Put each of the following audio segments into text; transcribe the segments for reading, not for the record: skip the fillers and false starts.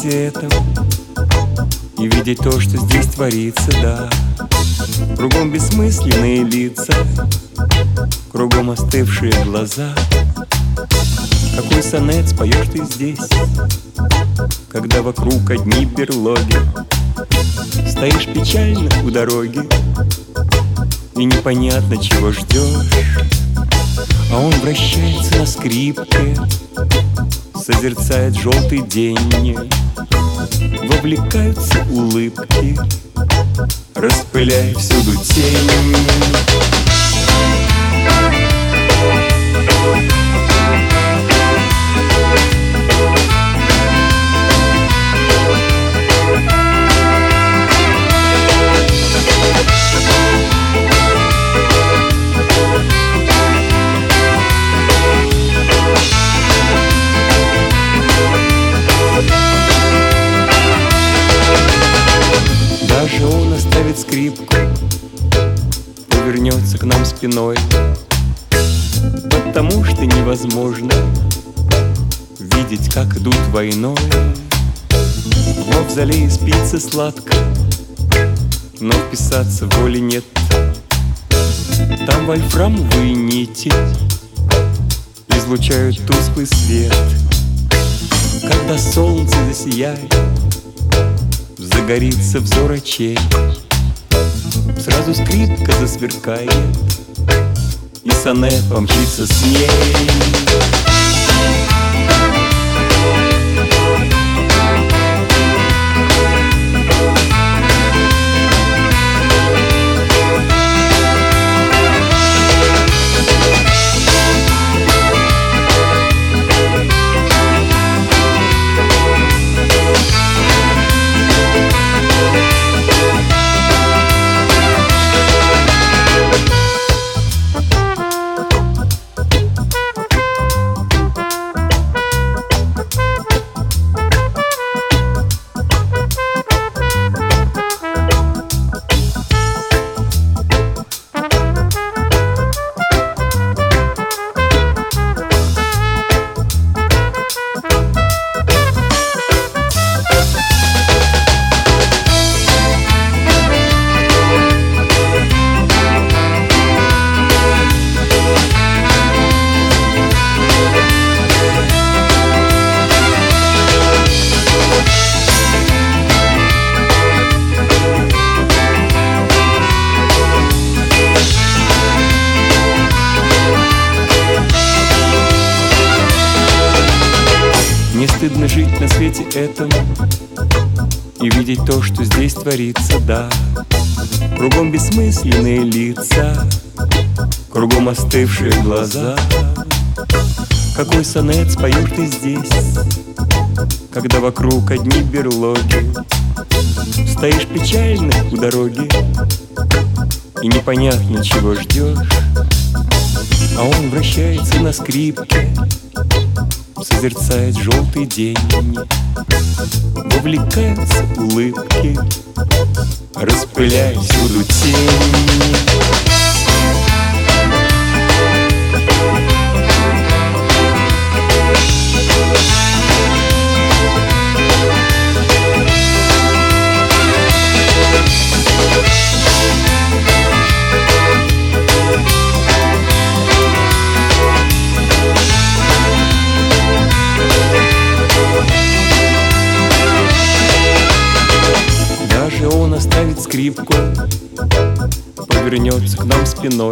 свете этом и видеть то, что здесь творится, да. Кругом бессмысленные лица, кругом остывшие глаза. Какой сонет споешь ты здесь, когда вокруг одни берлоги? Стоишь печально у дороги и непонятно, чего ждешь. А он вращается на скрипке, созерцает желтый день. Вовлекаются улыбки, распыляя всюду тень. Даже он оставит скрипку, повернется к нам спиной, потому что невозможно видеть, как идут войной. В мавзолее спится сладко, но вписаться воли нет. Там вольфрамовые нити излучают тусклый свет. Когда солнце засияет, загорится взор очей, сразу скрипка засверкает, и сонет помчится с ней. Мне стыдно жить на свете этом и видеть то, что здесь творится, да. Кругом бессмысленные лица, кругом остывшие глаза. Какой сонет споешь ты здесь, когда вокруг одни берлоги? Стоишь печально у дороги и непонятно, чего ждешь. А он вращается на скрипке, созерцает желтый день. Вовлекаются улыбки, распыляя всюду тень. Он оставит скрипку, повернется к нам спиной,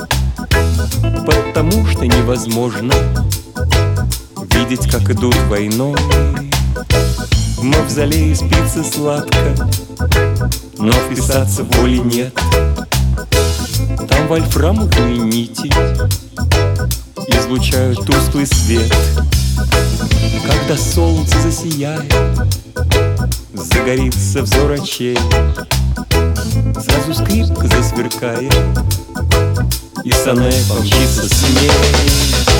потому что невозможно видеть, как идут войной. В мавзолее спится сладко, но вписаться воли нет. Там вольфрамовые нити излучают тусклый свет. Когда солнце засияет, загорится взор очей, сразу скрипка засверкает, и сонет помчится с ней.